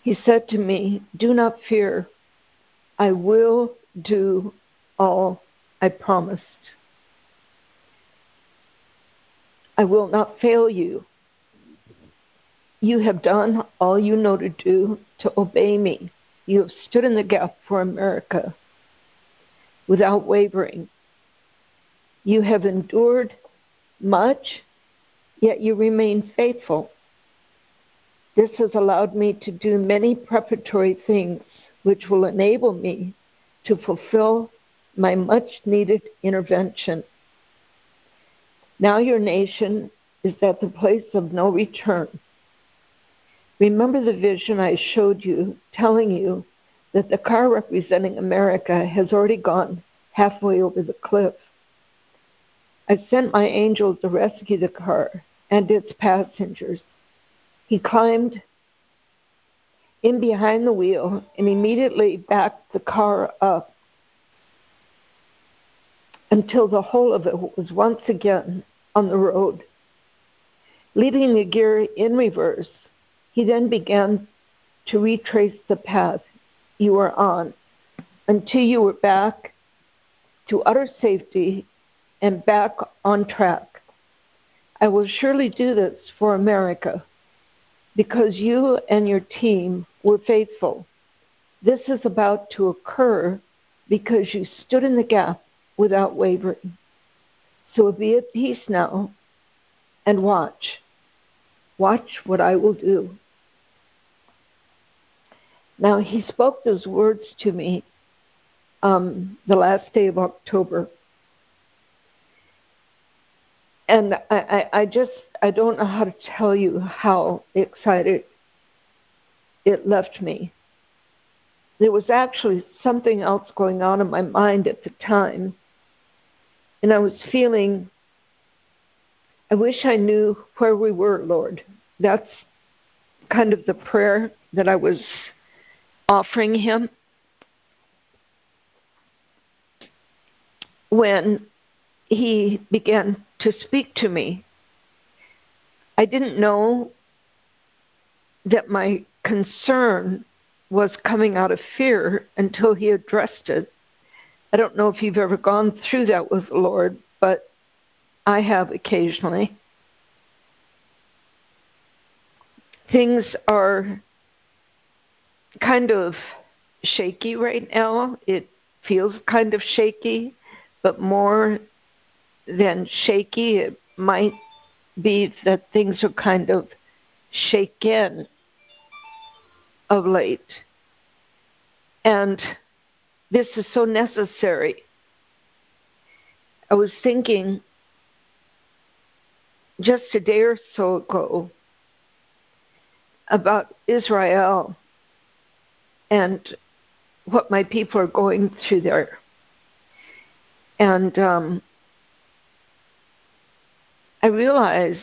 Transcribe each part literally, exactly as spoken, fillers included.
He said to me, "Do not fear. I will do all I promised. I will not fail you. You have done all you know to do to obey me. You have stood in the gap for America without wavering. You have endured much, yet you remain faithful. This has allowed me to do many preparatory things which will enable me to fulfill my much-needed intervention. Now your nation is at the place of no return. Remember the vision I showed you, telling you that the car representing America has already gone halfway over the cliff. I sent my angel to rescue the car and its passengers. He climbed in behind the wheel and immediately backed the car up until the whole of it was once again on the road. Leaving the gear in reverse, he then began to retrace the path you were on until you were back to utter safety and back on track. I will surely do this for America because you and your team were faithful. This is about to occur because you stood in the gap without wavering. So be at peace now and watch. Watch what I will do. Now, he spoke those words to me um, the last day of October. And I, I, I just, I don't know how to tell you how excited it left me. There was actually something else going on in my mind at the time. And I was feeling, I wish I knew where we were, Lord. That's kind of the prayer that I was offering him. When he began to speak to me, I didn't know that my concern was coming out of fear until he addressed it. I don't know if you've ever gone through that with the Lord, but I have occasionally. Things are kind of shaky right now. It feels kind of shaky, but more than shaky, it might be that things are kind of shaken of late. And this is so necessary. I was thinking just a day or so ago about Israel and what my people are going through there. And um, I realized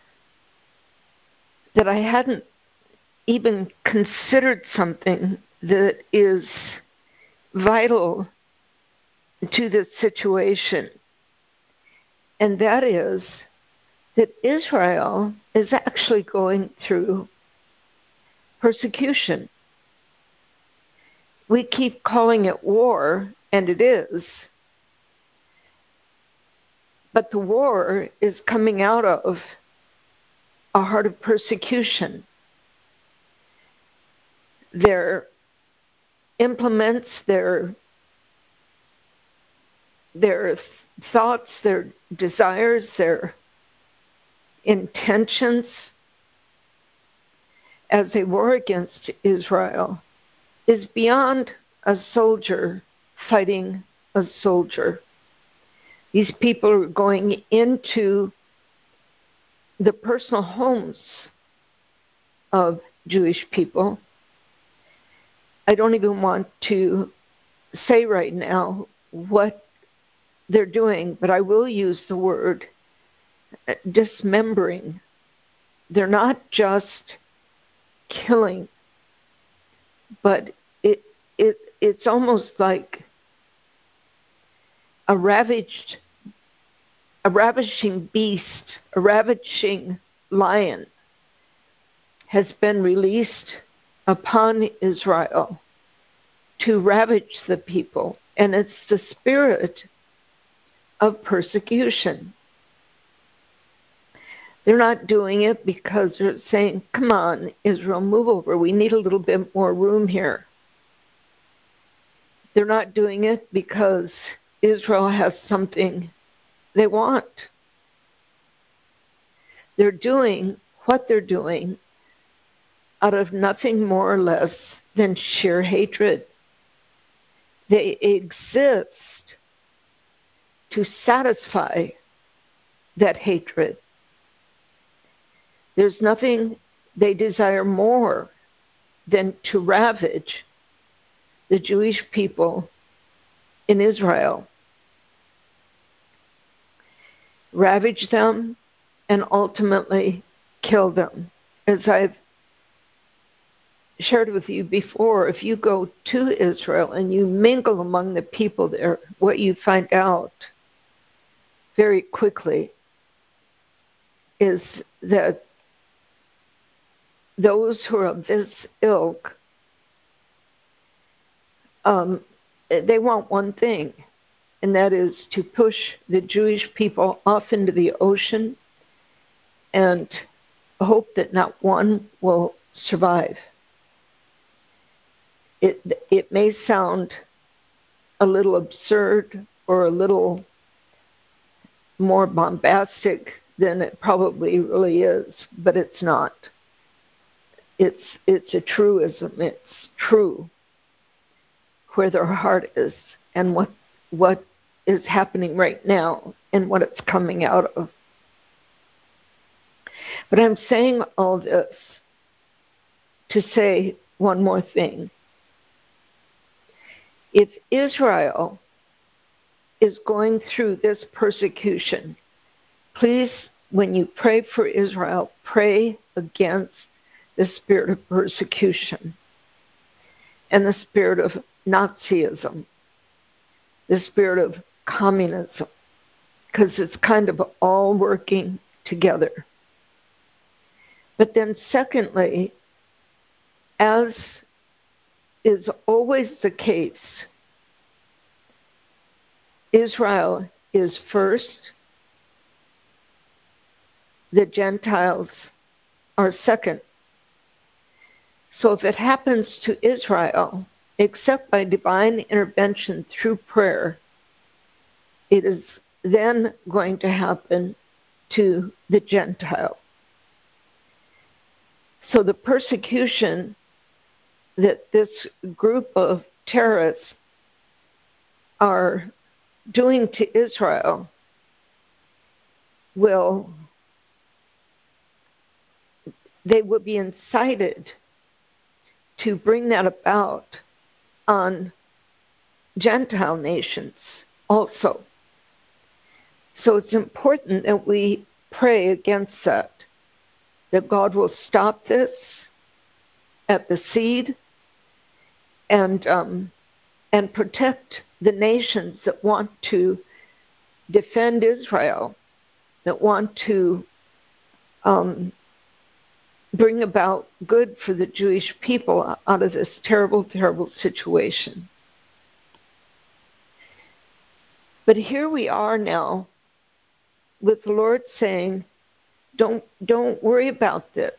that I hadn't even considered something that is vital to this situation. And that is that Israel is actually going through persecution. We keep calling it war, and it is. But the war is coming out of a heart of persecution. Their implements, their, their thoughts, their desires, their intentions as they war against Israel is beyond a soldier fighting a soldier. These people are going into the personal homes of Jewish people. I don't even want to say right now what they're doing, but I will use the word dismembering. They're not just killing, but it it it's almost like a ravaged, a ravishing beast, a ravaging lion has been released upon Israel to ravage the people. And it's the spirit of persecution. They're not doing it because they're saying, come on, Israel, move over. We need a little bit more room here. They're not doing it because Israel has something they want. They're doing what they're doing out of nothing more or less than sheer hatred. They exist to satisfy that hatred. There's nothing they desire more than to ravage the Jewish people in Israel. Ravage them and ultimately kill them. As I've shared with you before, if you go to Israel and you mingle among the people there, what you find out very quickly is that those who are of this ilk, um, they want one thing, and that is to push the Jewish people off into the ocean and hope that not one will survive. It, it may sound a little absurd or a little more bombastic than it probably really is, but it's not. It's, it's a truism. It's true where their heart is and what, what is happening right now and what it's coming out of. But I'm saying all this to say one more thing. If Israel is going through this persecution, please, when you pray for Israel, pray against the spirit of persecution and the spirit of Nazism, the spirit of communism, because it's kind of all working together. But then secondly, as is always the case, Israel is first, the Gentiles are second. So if it happens to Israel, except by divine intervention through prayer, it is then going to happen to the Gentile. So the persecution that this group of terrorists are doing to Israel will, they will be incited to bring that about on Gentile nations also. So it's important that we pray against that, that God will stop this at the seed and um, and protect the nations that want to defend Israel, that want to um, bring about good for the Jewish people out of this terrible, terrible situation. But here we are now with the Lord saying, don't, don't worry about this.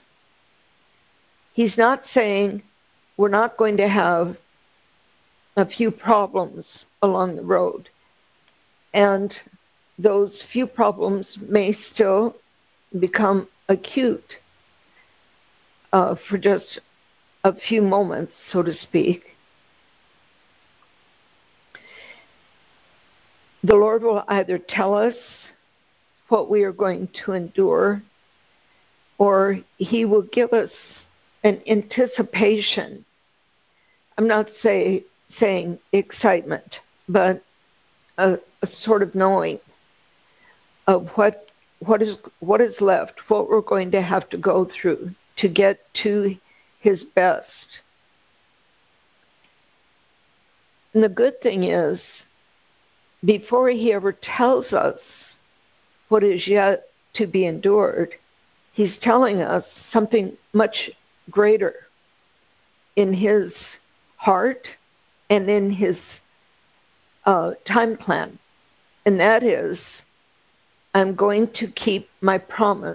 He's not saying we're not going to have a few problems along the road. And those few problems may still become acute uh, for just a few moments, so to speak. The Lord will either tell us what we are going to endure, or He will give us an anticipation. I'm not say, saying excitement, but a, a sort of knowing of what what is what is left, what we're going to have to go through to get to His best. And the good thing is, before He ever tells us what is yet to be endured, He's telling us something much greater. in his heart and in his uh, time plan. And that is, I'm going to keep my promise.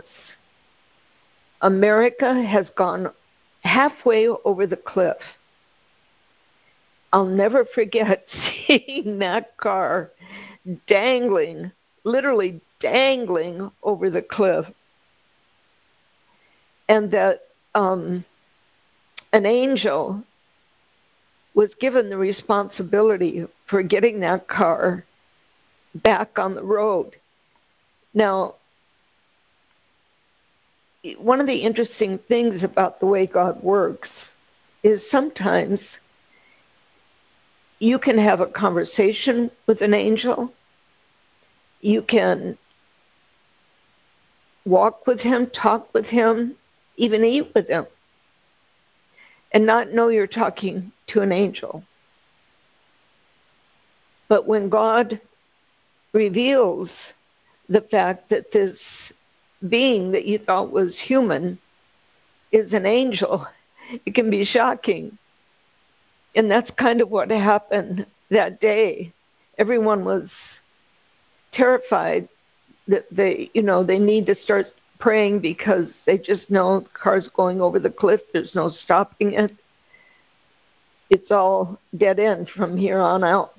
America has gone halfway over the cliff. I'll never forget seeing that car dangling, literally dangling over the cliff. And that um, an angel was given the responsibility for getting that car back on the road. Now, one of the interesting things about the way God works is sometimes you can have a conversation with an angel. You can walk with him, talk with him, even eat with him, and not know you're talking to an angel. But when God reveals the fact that this being that you thought was human is an angel, it can be shocking. And that's kind of what happened that day. Everyone was terrified that they, you know, they need to start praying because they just know the car's going over the cliff. There's no stopping it. It's all dead end from here on out.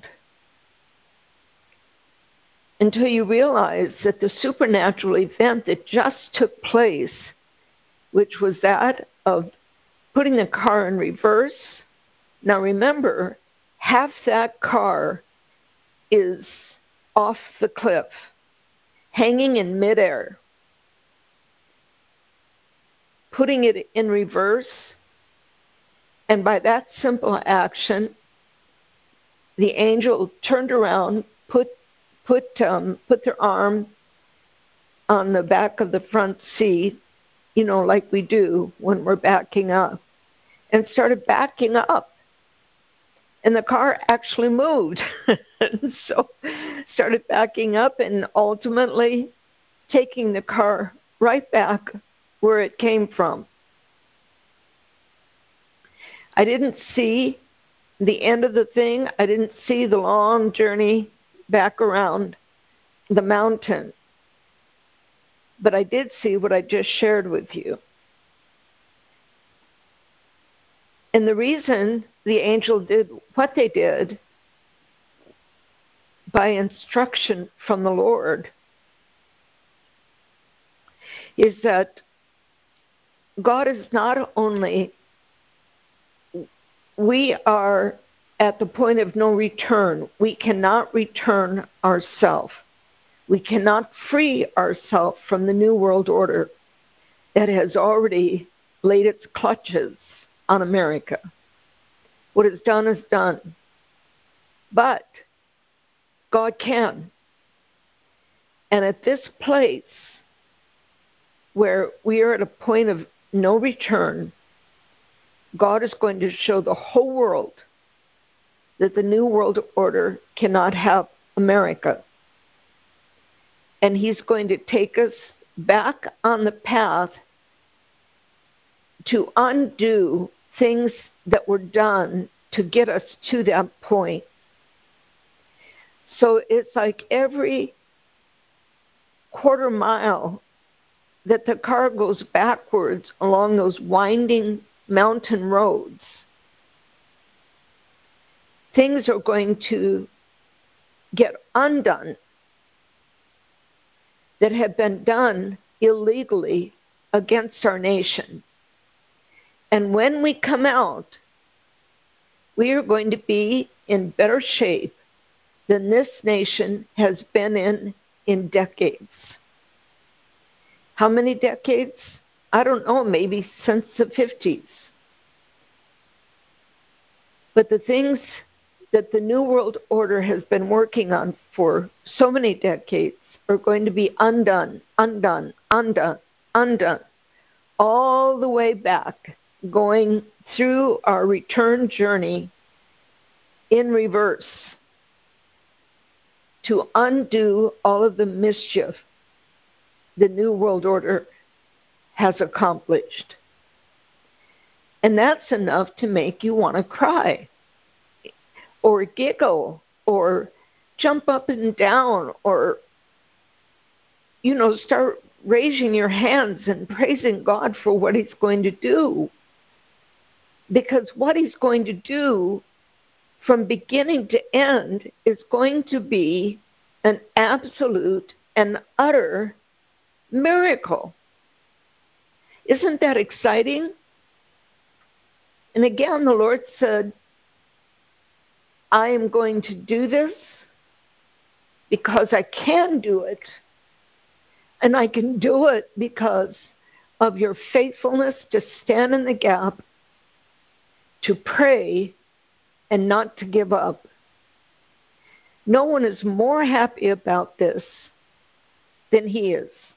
Until you realize that the supernatural event that just took place, which was that of putting the car in reverse. Now remember, half that car is off the cliff, hanging in midair. Putting it in reverse, and by that simple action, the angel turned around, put put um, put their arm on the back of the front seat, you know, like we do when we're backing up, and started backing up. And the car actually moved. So started backing up and ultimately taking the car right back where it came from. I didn't see the end of the thing. I didn't see the long journey back around the mountain. But I did see what I just shared with you. And the reason the angel did what they did, by instruction from the Lord, is that God is not only, we are at the point of no return. We cannot return ourselves. We cannot free ourselves from the New World Order that has already laid its clutches on America. What is done is done. But God can. And at this place where we are at a point of no return, God is going to show the whole world that the New World Order cannot have America. And he's going to take us back on the path to undo things that were done to get us to that point. So it's like every quarter mile that the car goes backwards along those winding mountain roads, things are going to get undone that have been done illegally against our nation. And when we come out, we are going to be in better shape than this nation has been in in decades. How many decades? I don't know, maybe since the fifties. But the things that the New World Order has been working on for so many decades are going to be undone, undone, undone, undone, all the way back, going through our return journey in reverse to undo all of the mischief the New World Order has accomplished. And that's enough to make you want to cry or giggle or jump up and down or, you know, start raising your hands and praising God for what he's going to do. Because what he's going to do from beginning to end is going to be an absolute and utter miracle. Isn't that exciting? And again, the Lord said, I am going to do this because I can do it. And I can do it because of your faithfulness to stand in the gap, to pray, and not to give up. No one is more happy about this than he is.